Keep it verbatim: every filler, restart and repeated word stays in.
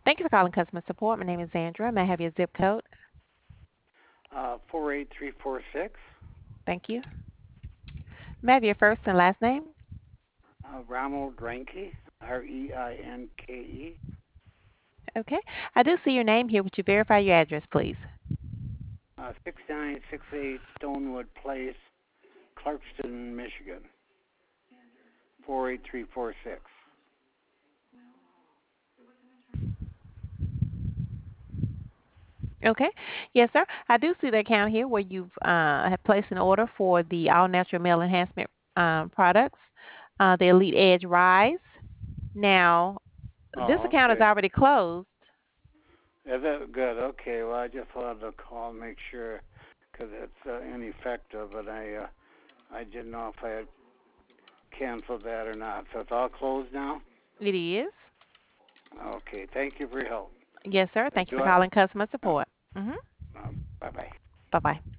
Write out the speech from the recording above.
Thank you for calling customer support. My name is Sandra. May I have your zip code? Uh, four eight three four six. Thank you. May I have your first and last name? Uh, Ronald Reinke, R E I N K E. Okay. I do see your name here. Would you verify your address, please? Uh, six nine six eight Stonewood Place, Clarkston, Michigan. Four eight three four six. Okay. Yes, sir. I do see the account here where you've uh, have placed an order for the all natural male enhancement um, products, uh, the Elite Edge Rise. Now, this Oh, account is okay. already closed. Yeah, that good. Okay. Well, I just wanted to call and make sure because it's uh, ineffective, and I uh, I didn't know if I had canceled that or not. So it's all closed now. It is. Okay. Thank you for your help. Yes, sir. Uh, Thank you do for I? calling customer Uh, support. Mm-hmm. uh, bye bye. Bye bye.